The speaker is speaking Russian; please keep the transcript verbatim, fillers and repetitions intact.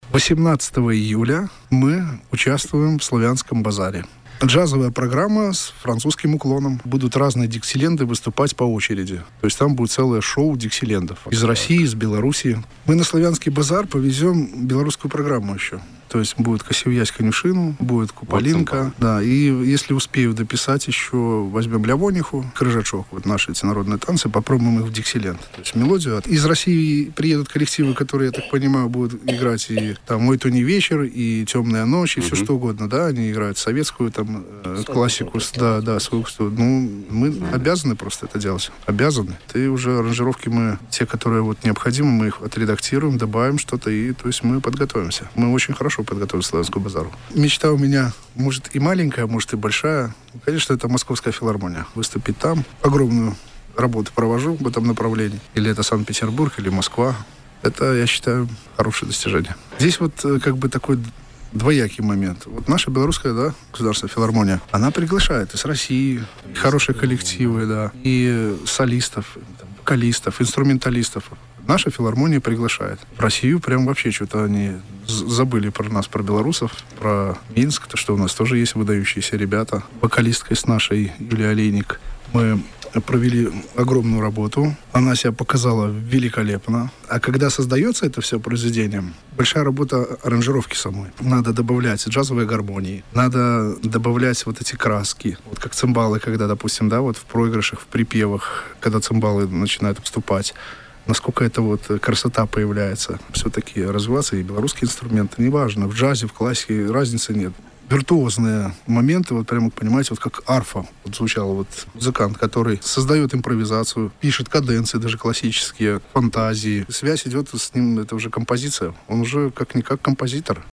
восемнадцатого июля мы участвуем в «Славянском базаре». Джазовая программа с французским уклоном. Будут разные диксиленды выступать по очереди. То есть там будет целое шоу диксилендов. Из России, из Белоруссии. Мы на «Славянский базар» повезем белорусскую программу еще. То есть будет Косів'ясь конюшину, будет Куполинка. Вот, да, и если успею дописать еще, возьмем Лявониху, Крыжачок, вот наши эти народные танцы, попробуем их в диксиленд. То есть мелодию. Из России приедут коллективы, которые, я так понимаю, будут играть и там «Мой то не вечер», и «Темная ночь», и mm-hmm. все что угодно, да, они играют советскую там э, классику, да, да, свою. Ну, мы mm-hmm. обязаны просто это делать. Обязаны. И уже аранжировки мы, те, которые вот необходимы, мы их отредактируем, добавим что-то, и то есть мы подготовимся. Мы очень хорошо подготовить Славянскому базару. Мечта у меня, может, и маленькая, может, и большая. Конечно, это Московская филармония. Выступить там. Огромную работу провожу в этом направлении. Или это Санкт-Петербург, или Москва. Это, я считаю, хорошее достижение. Здесь вот как бы такой двоякий момент. Вот наша белорусская, да, государственная филармония, она приглашает из России хорошие коллективы, да, и солистов, вокалистов, инструменталистов. Наша филармония приглашает. В Россию прям вообще что-то они забыли про нас, про белорусов, про Минск, то, что у нас тоже есть выдающиеся ребята. Вокалисткой с нашей Юлией Олейник мы провели огромную работу. Она себя показала великолепно. А когда создается это все произведение, большая работа аранжировки самой. Надо добавлять джазовые гармонии, надо добавлять вот эти краски. Вот как цимбалы, когда, допустим, да, вот в проигрышах, в припевах, когда цимбалы начинают вступать. Насколько это вот красота появляется. Все-таки развиваться и белорусские инструменты. Неважно, в джазе, в классике разницы нет. Виртуозные моменты, вот прямо, понимаете, вот как арфа вот звучал вот музыкант, который создает импровизацию, пишет каденции, даже классические, фантазии. Связь идет с ним, это уже композиция. Он уже как-никак композитор.